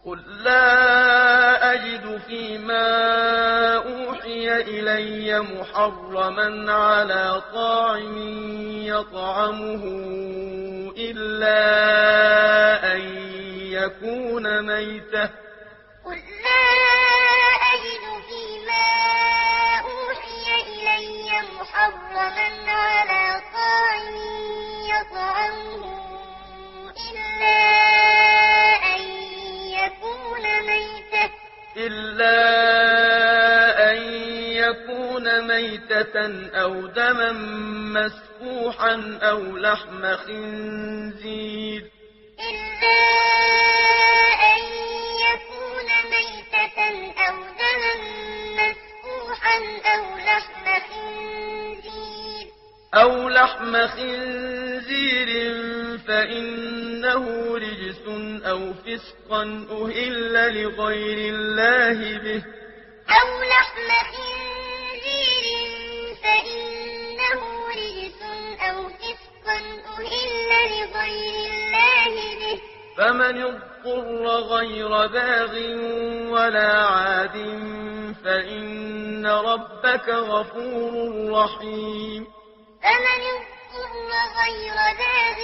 قل لا أجد فيما أوحي إلي محرما على طاعم يطعمه إلا أن يكون ميتة قل لا أجد فيما أوحي إلي محرما على طاعم يطعمه إلا أن يكون ميتة أو دما مسفوحا أو لحم خنزير فإنه رجس أو فسقا أهل لغير الله به فمن اضطر غير باغ ولا عاد فإن ربك غفور رحيم فمن اضطر غير باغ